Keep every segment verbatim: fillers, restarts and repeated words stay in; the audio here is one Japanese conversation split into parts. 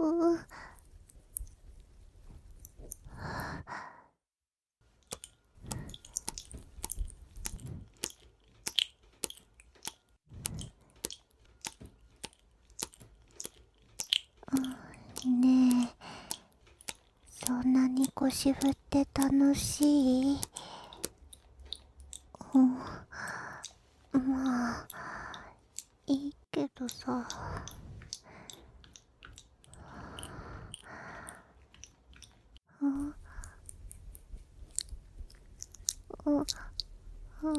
う、ねえ、そんなに腰振って楽しい？うん、まあ、いいけどさ。うん、うん、うん、うん、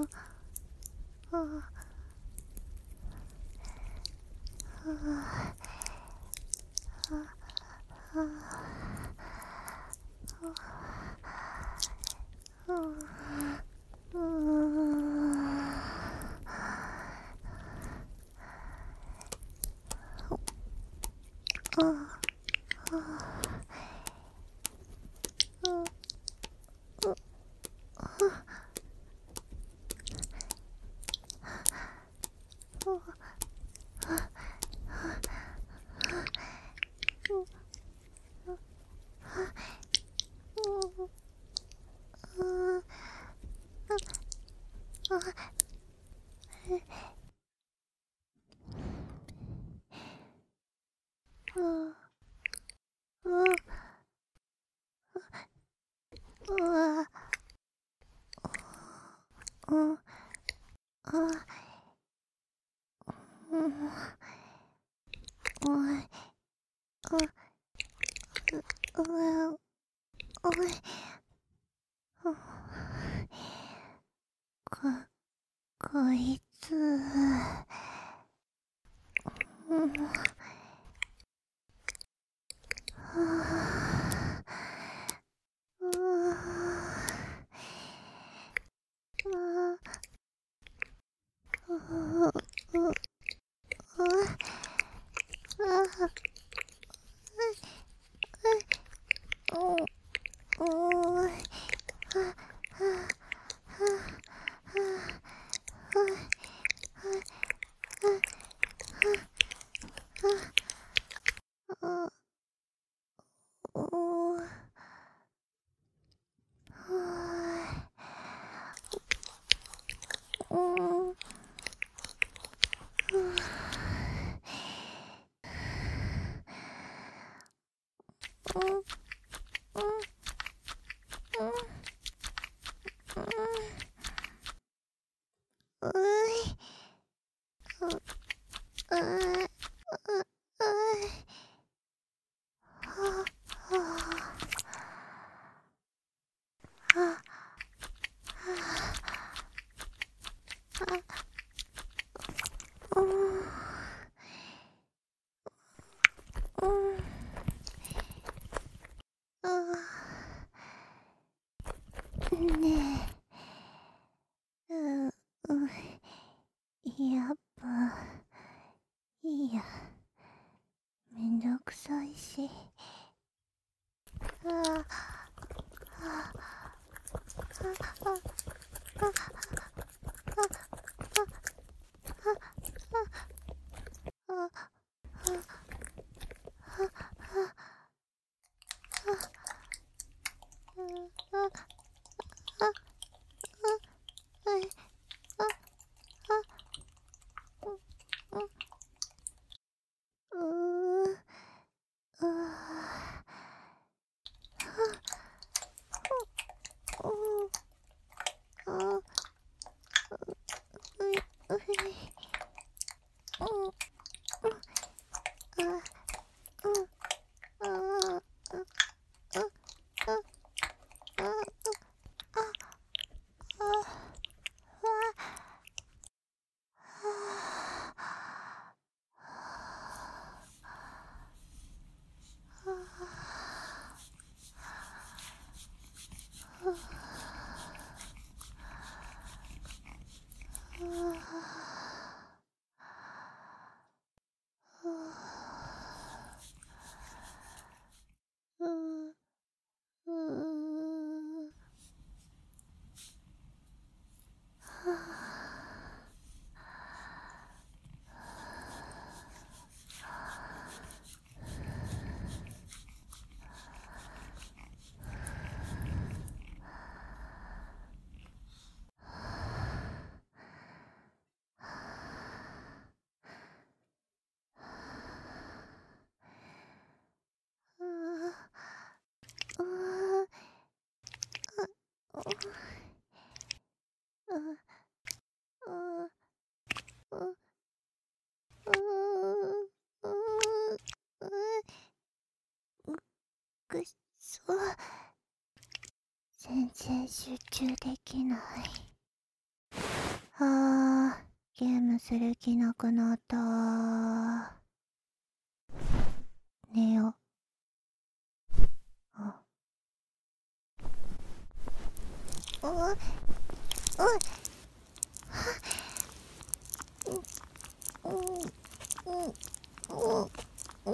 うん。こ、こいつ、うん、ねえ、う、う、やっぱ、いいや。めんどくさいし。ああ、うう、うう、 くそ。全然集中できない。あー、ゲームする気なくなった。寝よう。あ、う、う、う、うん、うん、うん、うん、うん、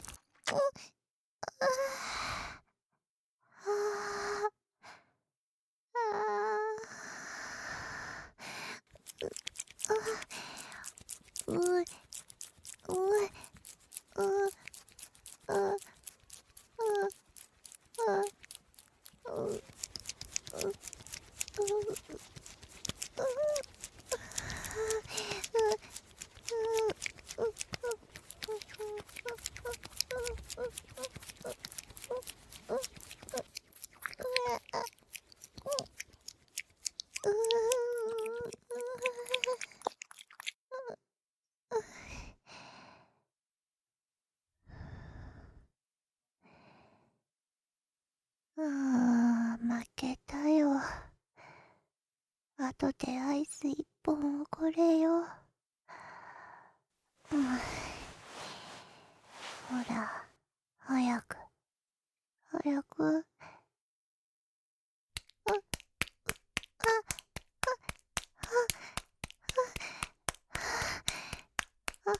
う、う、あー、負けたよ。後でアイス一本おごれよ。うん、ほら、早く、早く。あ、あ、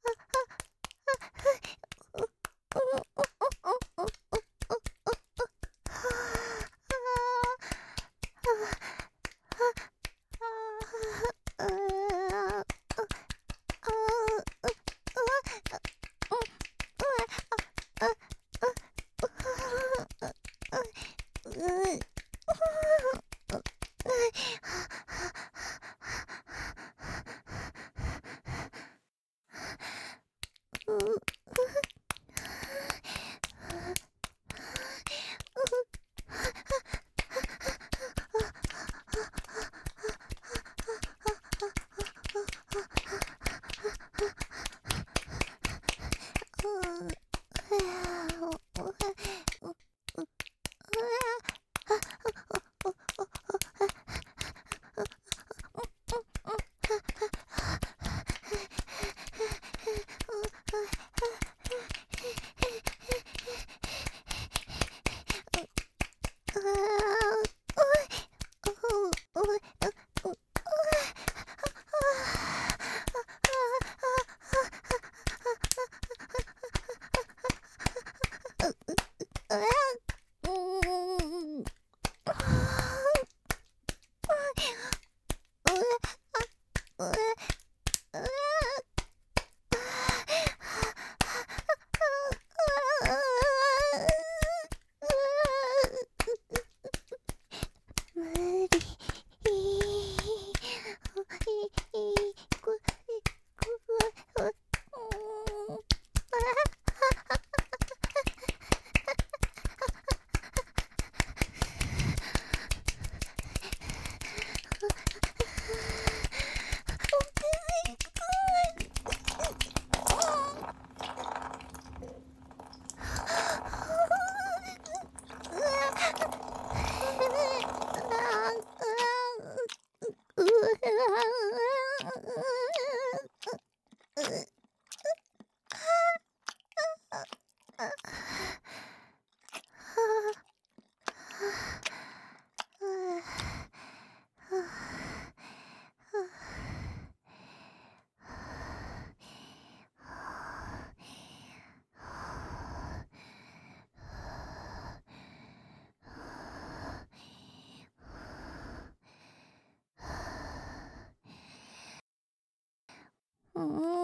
うん。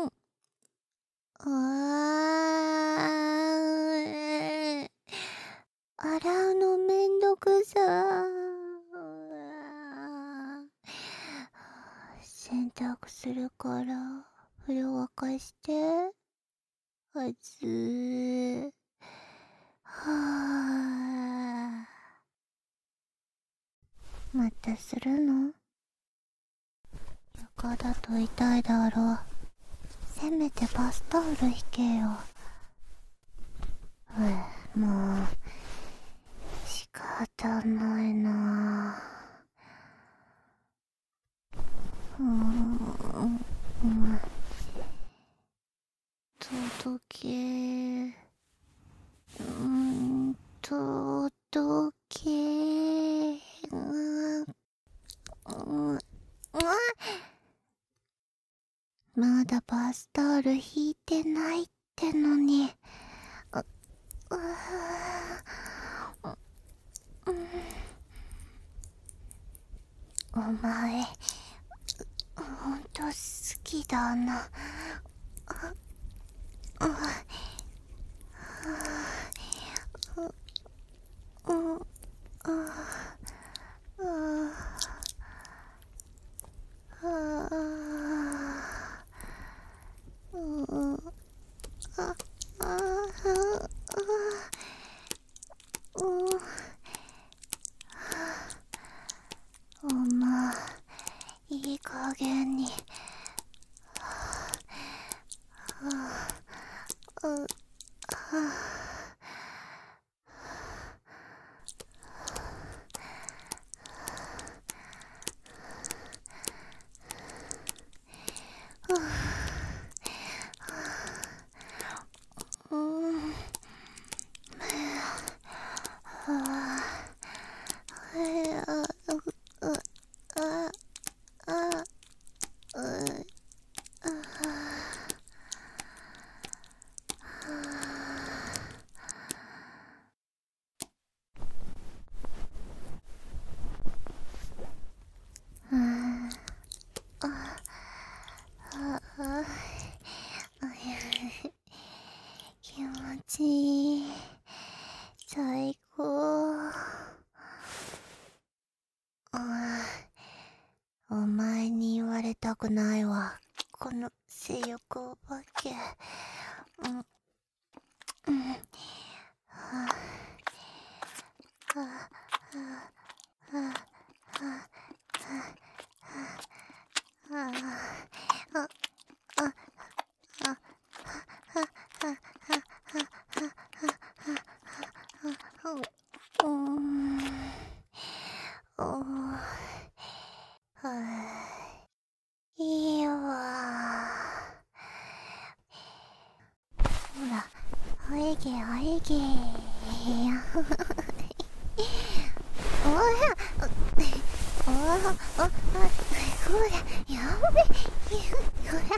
あー、洗うのめんどくさー。洗濯するから風呂沸かして。はずー。はー。またするの？床だと痛いだろう。せめてバスタオル引けよ。うぅ、 もう仕方ないな。うーん、うん、届け、うーん、届け、うん、うん、うん、まだバスタオル引いてないってのに。う、うー、うん、お前、ほんと好きだな。あ、うん、あ、あ、うん、あ、あ、うん、お前、いい加減に。う、うん、あ、いや、う、う、あ、あ、う、うん、あ、あ、あ、気持ちいい。最高。あ、お前に言われたくないわ。この性欲お化け。うん、うん、はあ、はあ、はあ、はあ、はあ、はあ、あ、あ、うーん、おー、はぁ、いいわ。ほら、おえげおえげや。おや、おあ、あ、あ、ほら、やべ、ほら、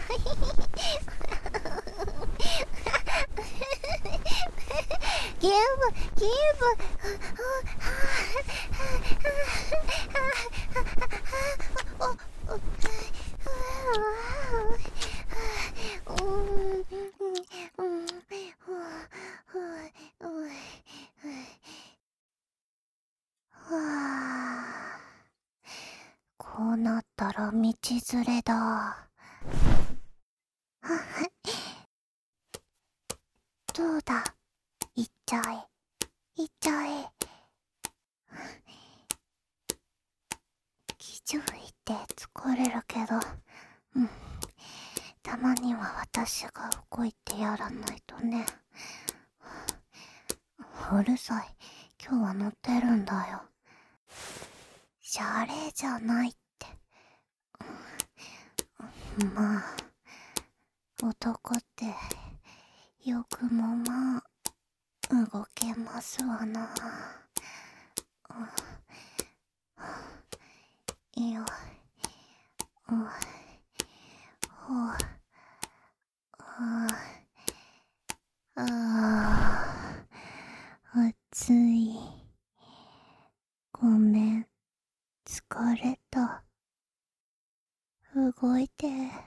ゲーム、ゲーム、こうなったら道連れだ。どうだ、行っちゃえ、行っちゃえ。気丈いって疲れるけど、うん、たまには私が動いてやらないとね。うるさい、今日は乗ってるんだよ。謝礼じゃないって。まあ、男ってよくもまあ動けますわな。いや、う、ほ、あ、あ、暑い。ごめん、疲れた。動いて。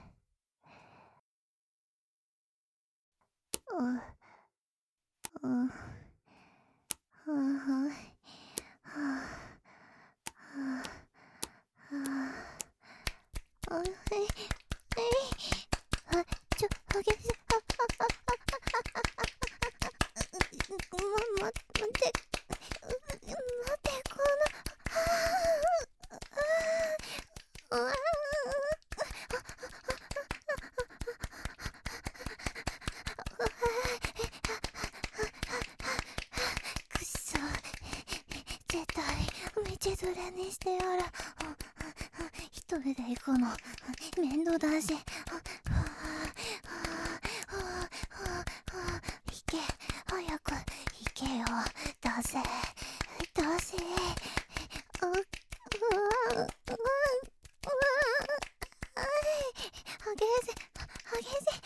う、う、はあ、はあ、はあ、はあ、はい、はい、あ、ちょ、激しい、あ、あ、あ、ま、ま、待って、待って、この、うわ道連れにしてやる。一人で行くの面倒だし。行け、早く行けよ。出せ出せ。ううう激しい激しい。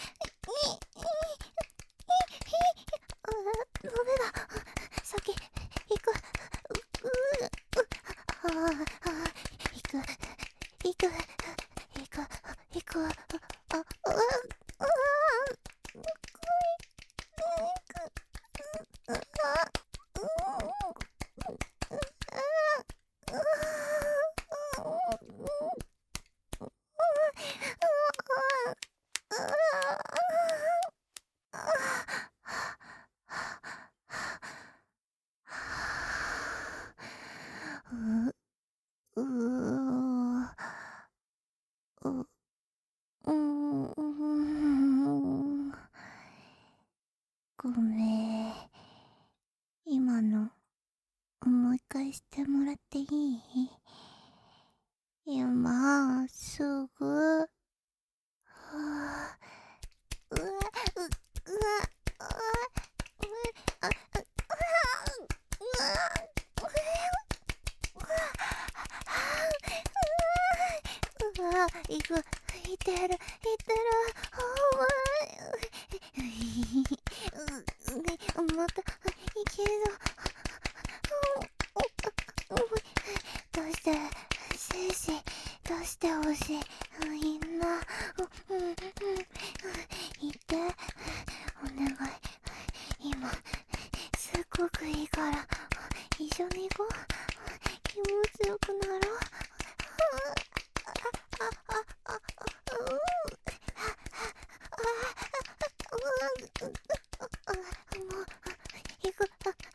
ダメだ。先行く。ああ、行く行く行く行く。あ、ううううううん、ごめん。今のもう一回してもらっていい？今すぐ。はあ、うわううわうわあうわうわいくいてるいてる。お前またいけるぞ。どうして精子出してほしい。みんな言ってお願い。今すっごくいいから一緒に行こう。気持ちよくなろう。もう行く。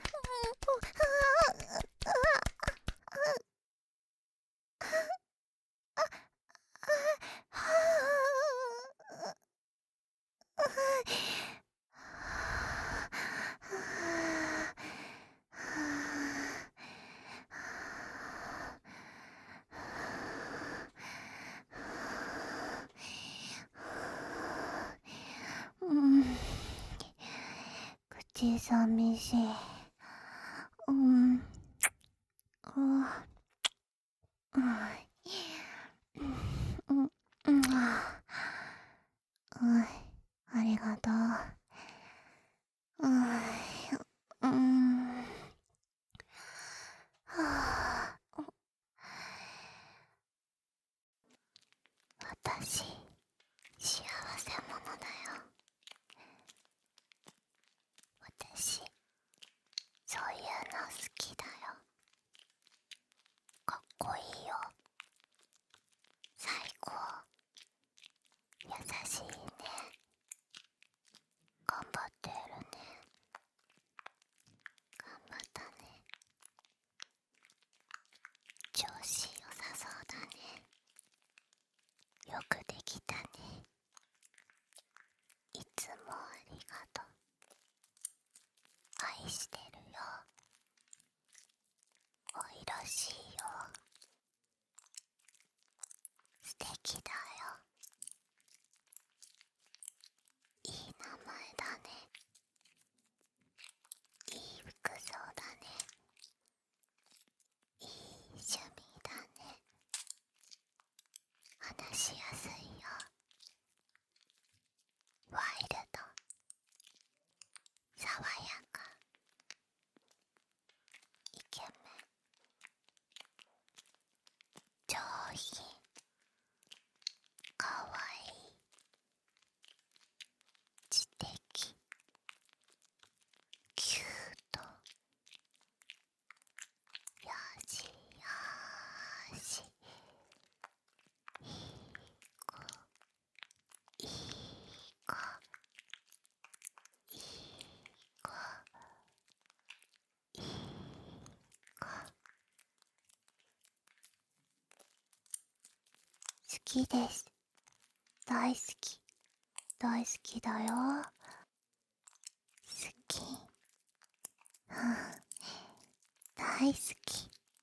うん、口寂しい。うん、うん、うん、うん、うん、ありがとう。うん、うん、はあ、私、幸せ者だよ。私、そういうの好きだよ。かっこいいよ。最高。優しいね。頑張ってるね。頑張ったね。調子良さそうだね。よくできたね。いつもありがとう。愛してるよ。おいらしいよ。素敵だよ。いい名前だね。いい服装だね。いい趣味だね。話しやすいよ。ワイルド。爽やか。イケメン。上品。かわいい。知的。キュート。よしよし。いい子。いい子。いい子。いい子。好きです。大好き。大好きだよ。好き。うん。大好き。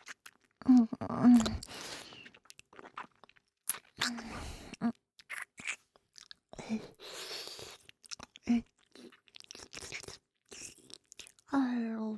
あの、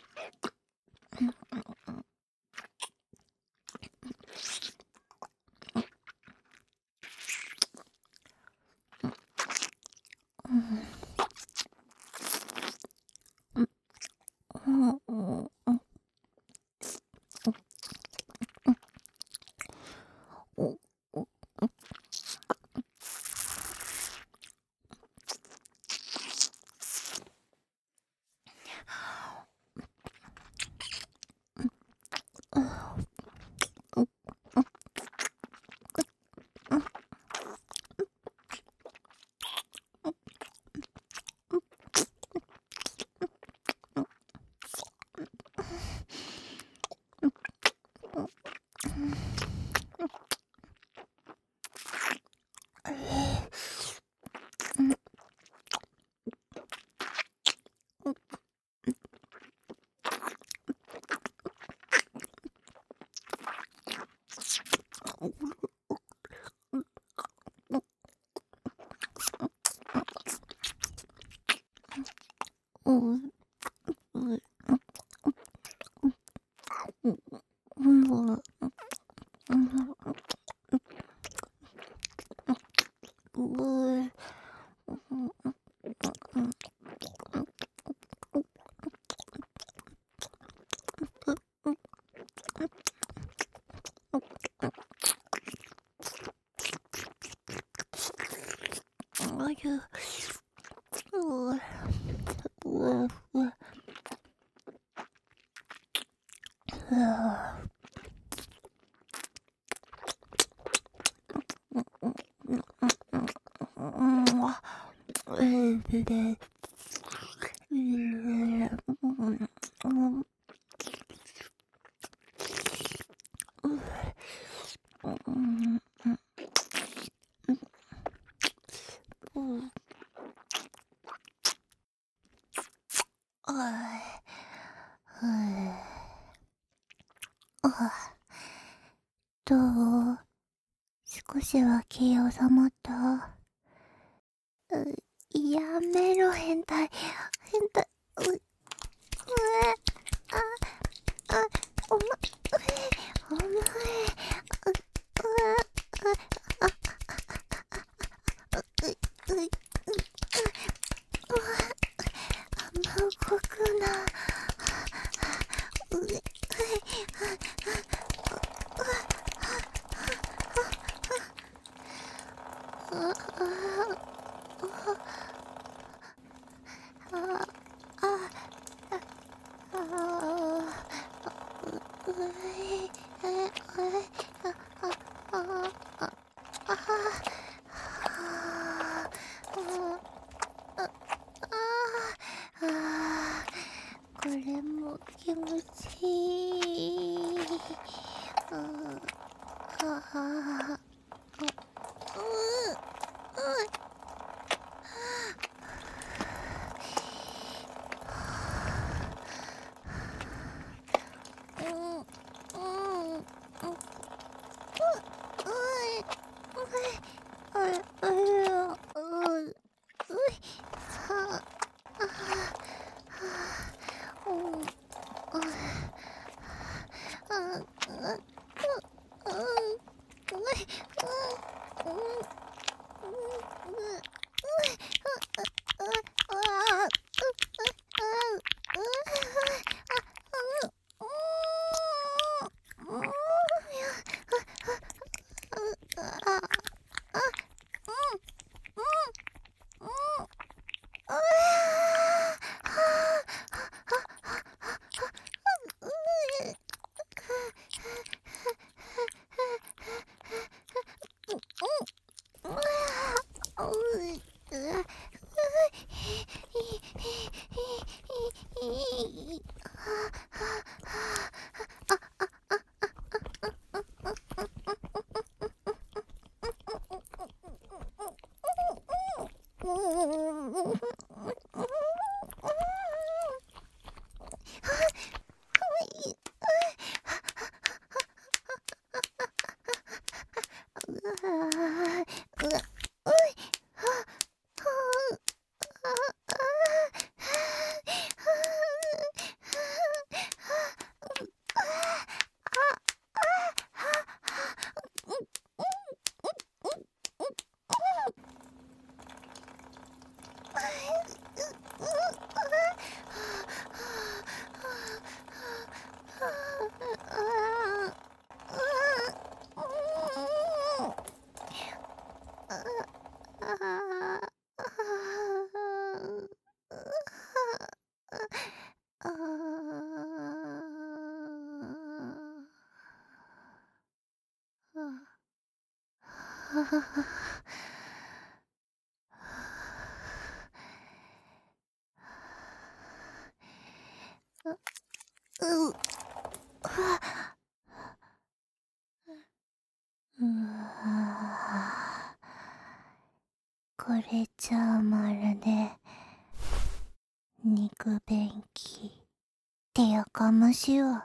どう？少しは気収まった？やめろ、変態。変態。う、うえ、あ、あ、おま、うえ、お前、う、うえ、あ、あ、う、う、う、うわ、あんま動くな。うえ、あ、あ、あ、あ、うえ、え、え、あ、あ、あ、あ、あ、これも気持ちいい。ああ、う、う、 う、う、うわ、これじゃあまるで肉便器ってやかましいわ。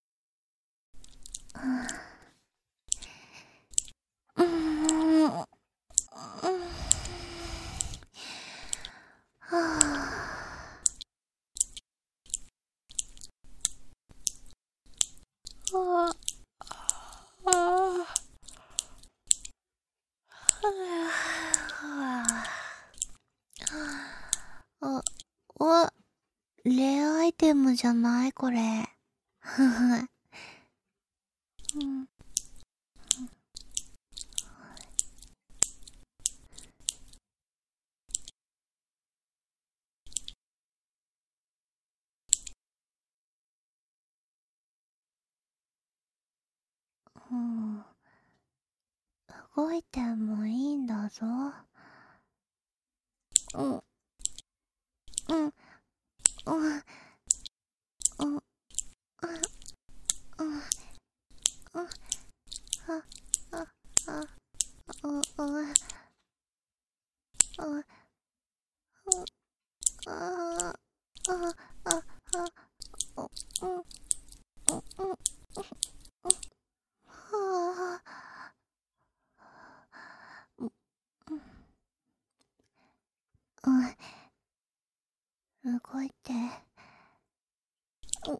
うーん、はあ、ああ、あ、あ、レアアイテムじゃないこれ。ふふ。うん、うん、動いてもいいんだぞ。うん、うん、うん、うん、うん、うん、うん、あ、あ、あ、う、う、う、う、あ、あ、あ、あ、う、うん、うん、うん、はあ、うん、うん、動いて。うん、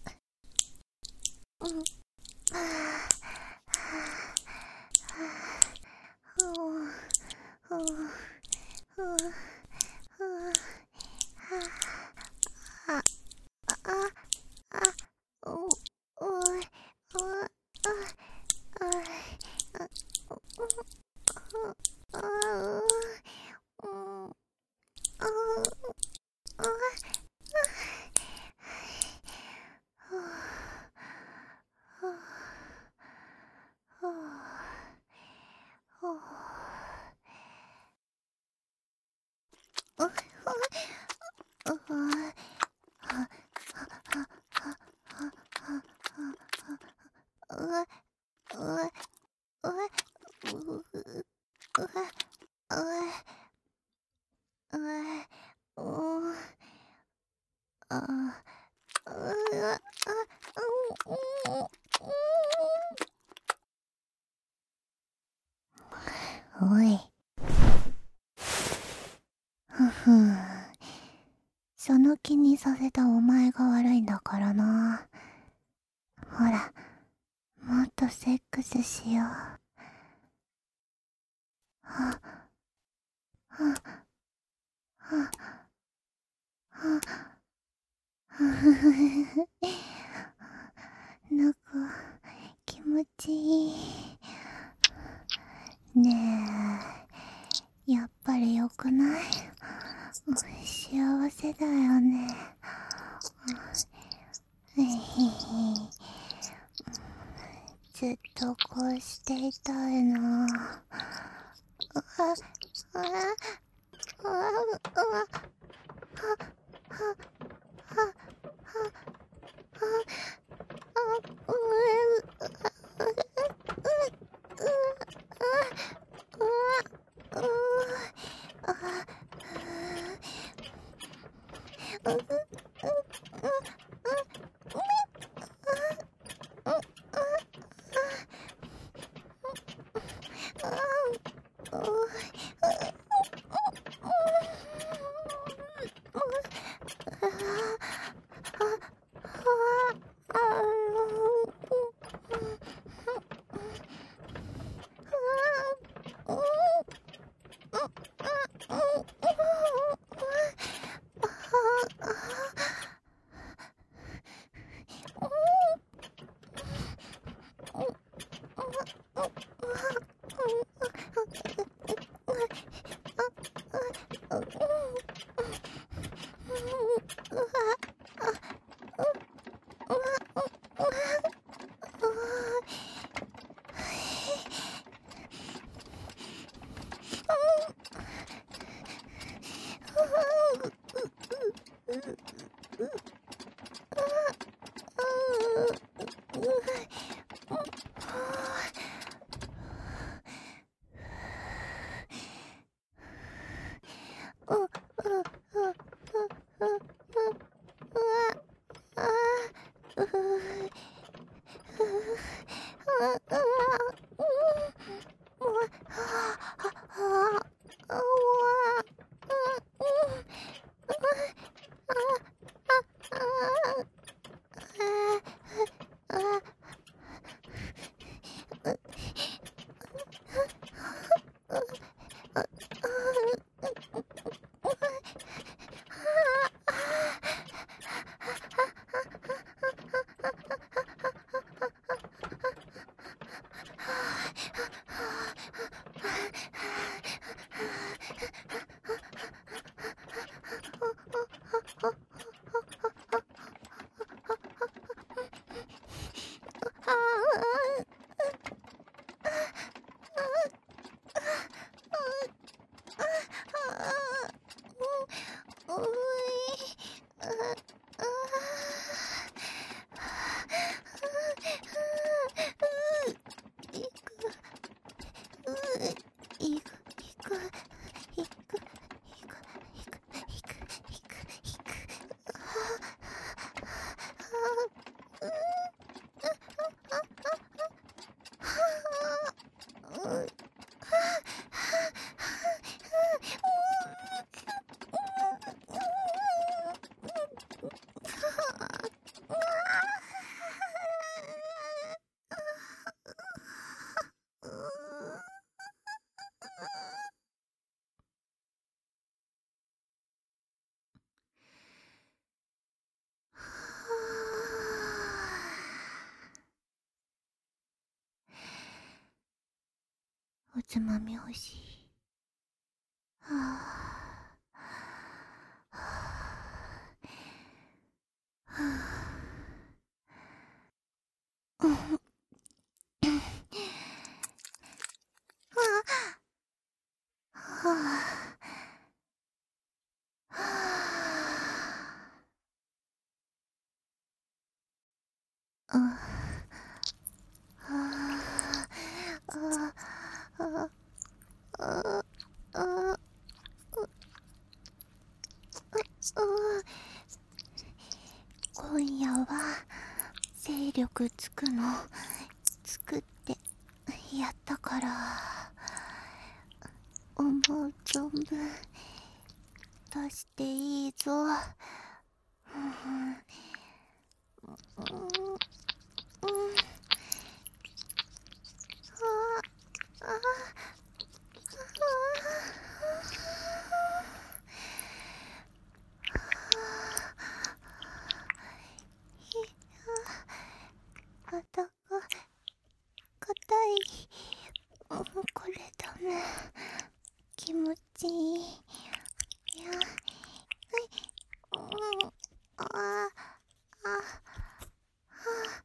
うん、はあ、はあ、はあ、はあ、はあ、はあ、あ、あ、お、おい、お、あ、あ、あ、あ、あ、うん、あ、あ、はあ、はあ、はあ、はあ、あ、あ、うわ、うわ、うわ、うわ、うわ、うわ、うわ、あ、うわ、あ、うん、おい、ふふん。その気にさせたお前が悪いんだからな。ほら、もっとセックスしよう。は、は、は、は、ふふふふ。なんか、気持ちいい。ねえ、やっぱり良くない？幸せだよね。ずっとこうしていたいな。あ、あ、あ、あ、あ、 おつまみ欲しい。はあはあはあ、うん、はあはあ、あああああああ、今夜は精力つくの作ってやったから、思う存分出していいぞ。うん、うん、うん、あああたが硬い。うん、これだめ。気持ちいい。いや、はい、うん、ああああ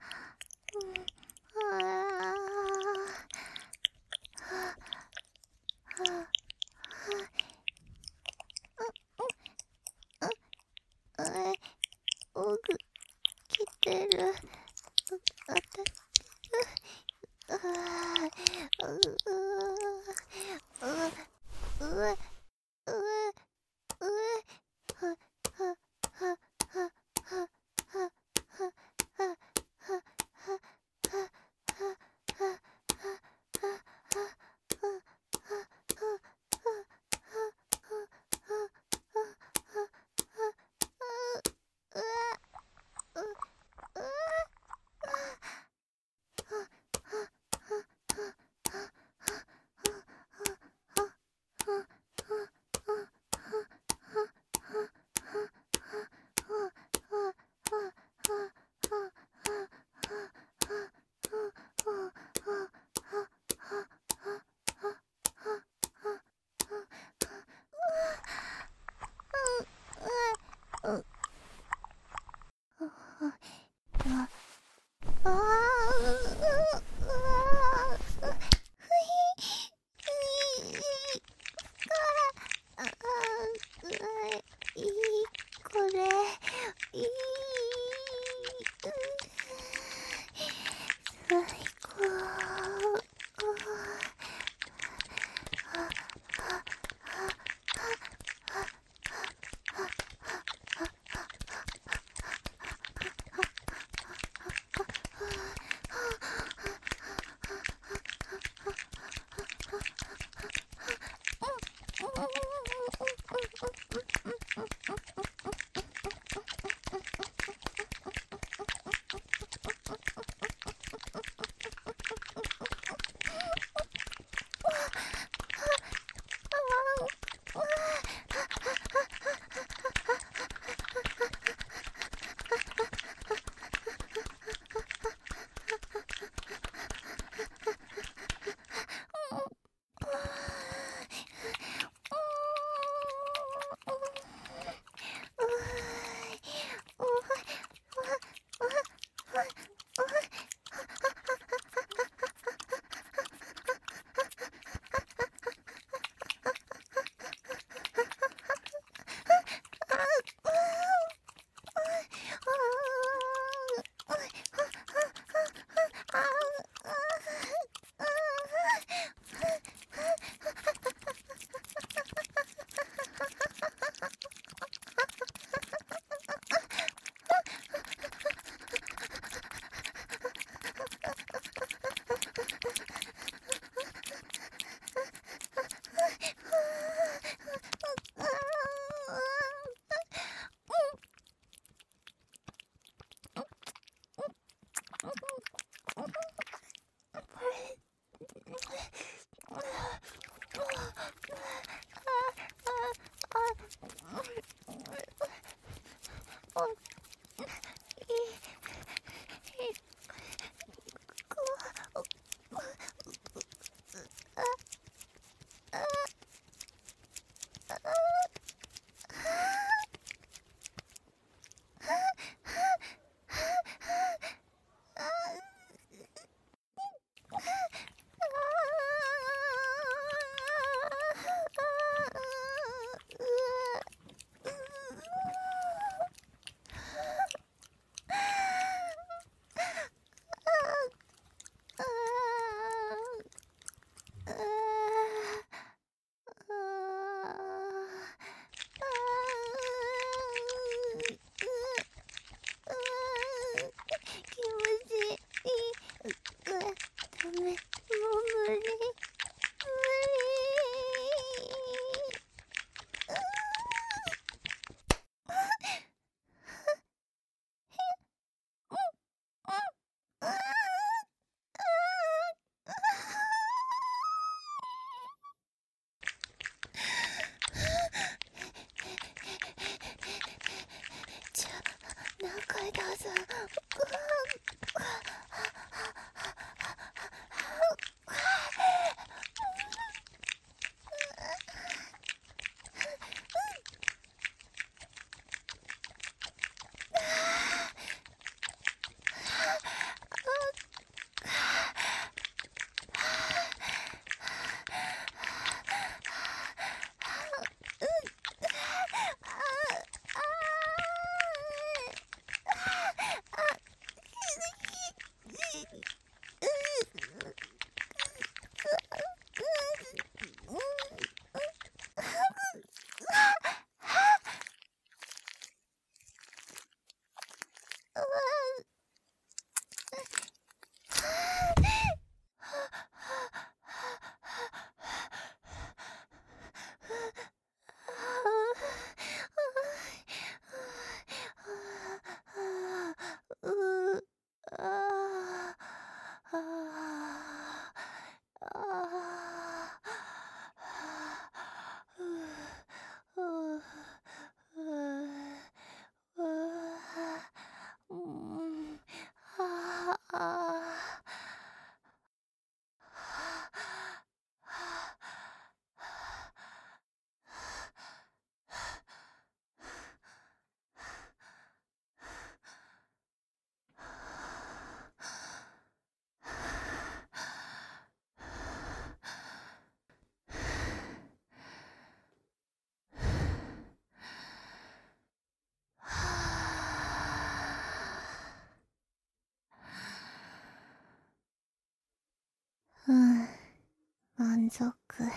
うん、満足。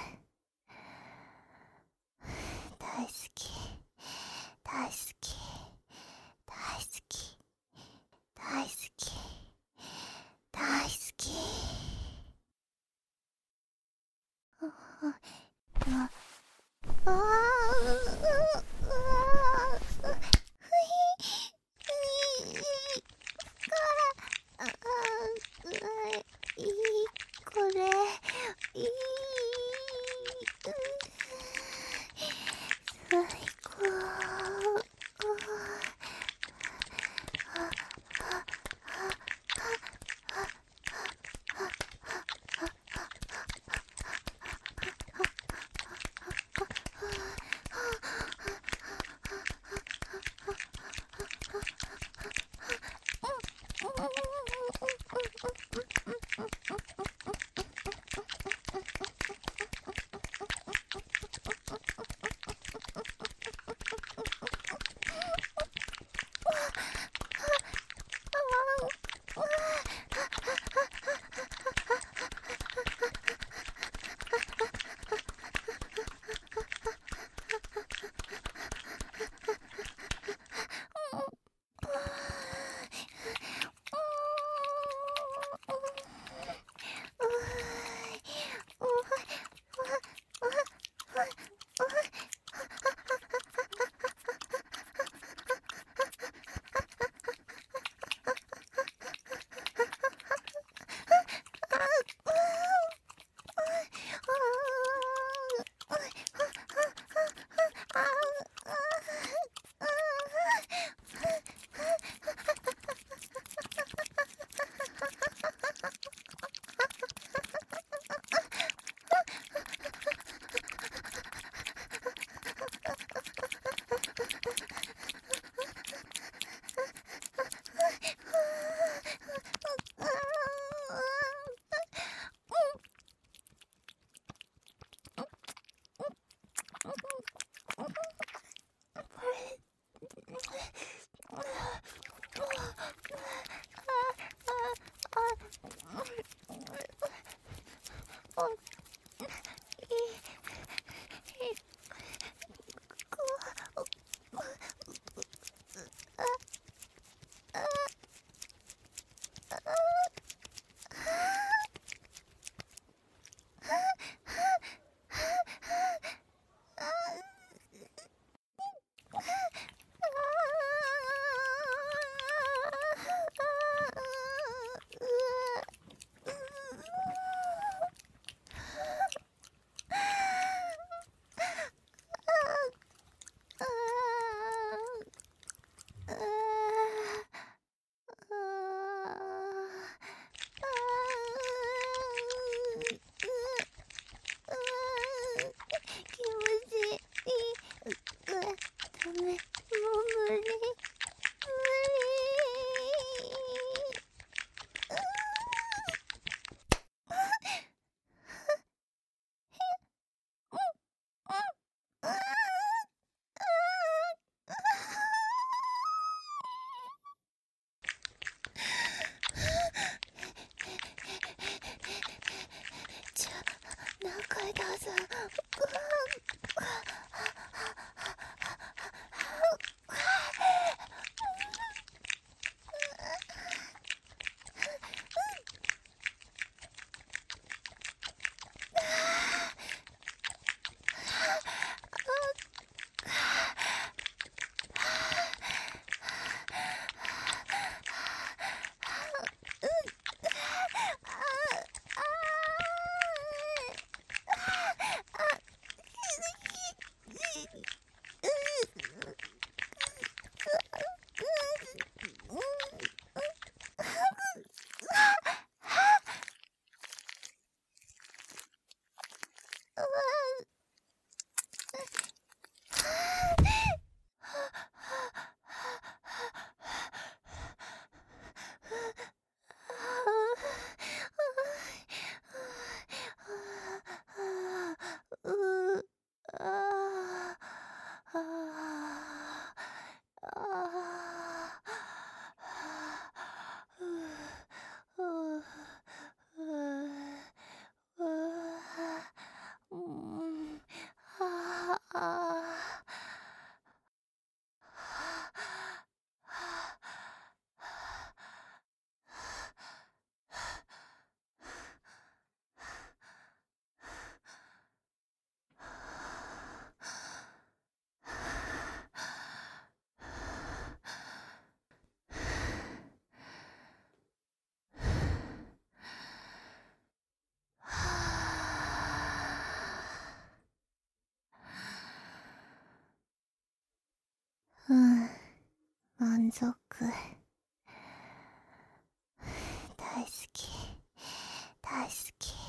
大好き、大好き、大好き、大好き、大好き。ああああ、うわあ、ふい、ふい、ああ、いい、これ、いい、最高。 うん、満足。大好き、大好き。